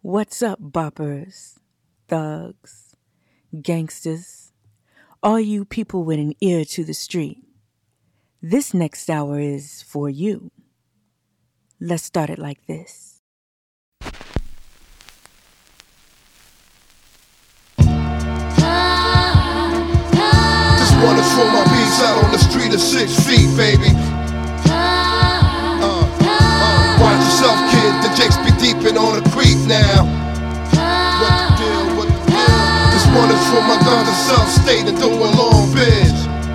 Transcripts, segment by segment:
What's up, boppers, thugs, gangsters, all you people with an ear to the street? This next hour is for you. Let's start it like this. Just wanna throw my beats out on the street at 6 feet, baby. Watch yourself, kid, the jakes be deepin' on the creek now. What the deal? Just wanna throw my guns to self-state and do a long biz.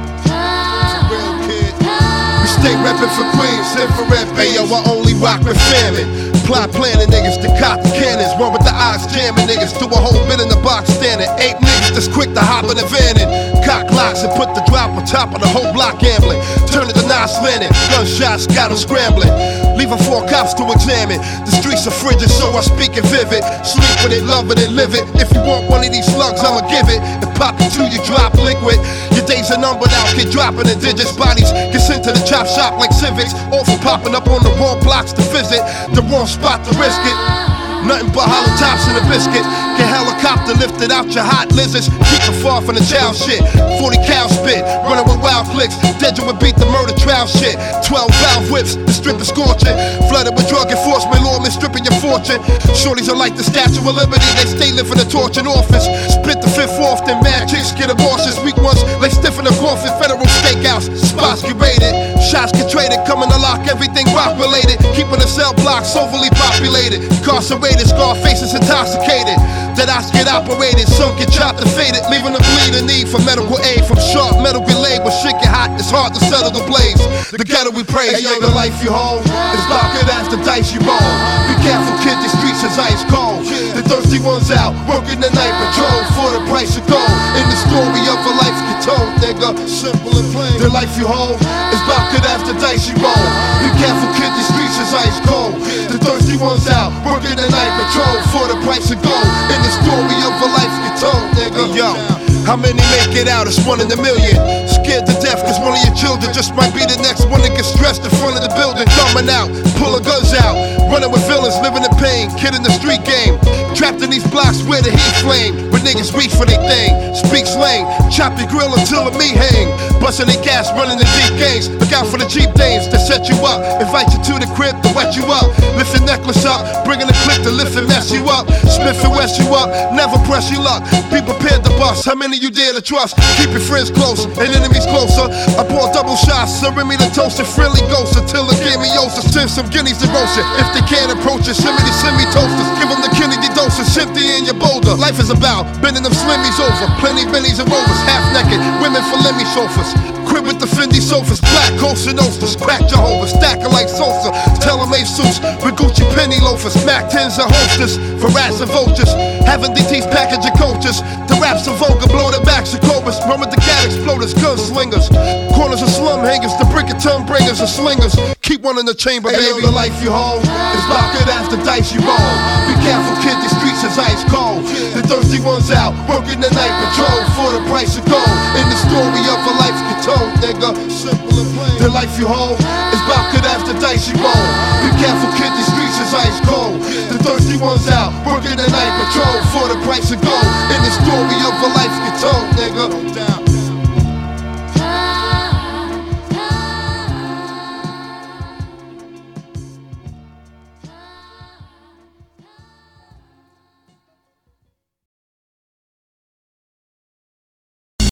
For real, kid. We stay reppin' for Queens, infrared, bayo, I only rock with famine. Plot planning niggas, the cop cannons. One with the eyes jamming niggas. Do a whole bit in the box standing. 8 niggas that's quick to hop in the van and cock locks and put the drop on top of the whole block gambling. Turn it to Nas landing. Gunshots got them scrambling. Leaving 4 cops to examine. The streets are frigid, so I speak it vivid. Sleep with it, love it, and live it. If you want one of these slugs, I'ma give it. And pop it till you drop liquid. Your days are numbered out, get dropping in digits. Bodies get sent to the chop shop like civics. All for popping up on the wrong blocks to visit. The wrong spot to risk it. Nothing but hollow tops and a biscuit. Get helicopter lifted out your hot lizards. Keep it far from the child shit. 40 cow spit, running with wild flicks. Dead you would beat the murder trial shit. 12 valve whips, the strip is scorching. Flooded with drug enforcement, lawmen stripping your fortune. Shorties are like the Statue of Liberty, they stay living the torch in office. Split the 5th off, then mad chicks get abortions. Weak ones, lay stiff in the coffin. Federal stakeouts, spots get raided. Shots get traded, coming to lock everything rock related. Keeping the cell blocks overly populated. Incarcerated, scar faces intoxicated. Dead eyes get operated, some get chopped and faded. Leaving them bleed in need for medical aid. From sharp metal relay, when shit get hot, it's hard to settle the blaze. The ghetto we praise, hey, yo, the life you hold is darker as the dice you roll. Be careful, kid, the streets is ice cold. The thirsty ones out, working the night patrol for the price of gold. And the story of a life get told, nigga, simple and plain. The life you hold is darker as the dice you roll. Be careful, kid, the streets is ice cold. The thirsty ones out, working the night patrol for the price of gold. And the story of a life get told, nigga. Yo, how many make it out? It's 1 in a million. Scared to death cause one of your children just might be the next one that gets stressed in front of the building. Coming out, pulling guns out, running with villains, living in pain, kid in the street game. Trapped in these blocks where the heat flame. But niggas reach for they thing, speak slang, chop your grill until the meat hang. Busting their gas, running the deep gangs. Look out for the Jeep dames that set you up. Invite you to the crib to wet you up. Lift your necklace up, bringing the clip to lift and mess you up. Smith and West you up, never press your luck. Be prepared to bust, how many you dare to trust? Keep your friends close and enemies closer. I pour double shots, serving me the toast and friendly ghosts until it gave me yosa. Send some guineas to roast it. If they can't approach it, send me toasters. Give them the Kennedy doses, empty in your boulder. Life is about bending them slimmies over. Plenty bennies and rovers, half naked, women for lemmy sofas. Crib with the Fendi sofas, black coats and oasters. Crack Jehovah, stacker like Sosa. Tailor-made suits with Gucci penny loafers. Mac 10s and holsters for rats and vultures. Having DTs packaging coaches. The raps are vulgar, blow the backs of cobras. Run with the gat exploders, gunslingers. Corners of slum hangers, the brick of tongue bringers and slingers. Keep one in the chamber, hey, baby. Yo, the life you hold is darker as the dice you roll. Be careful, kid, the streets is ice cold. The thirsty ones out, working the night patrol for the price of gold. And the story of a life get told, nigga, simple and plain. The life you hold is darker as the dice you roll. Be careful, kid, the streets is ice cold. The thirsty ones out, working the night patrol for the price of gold.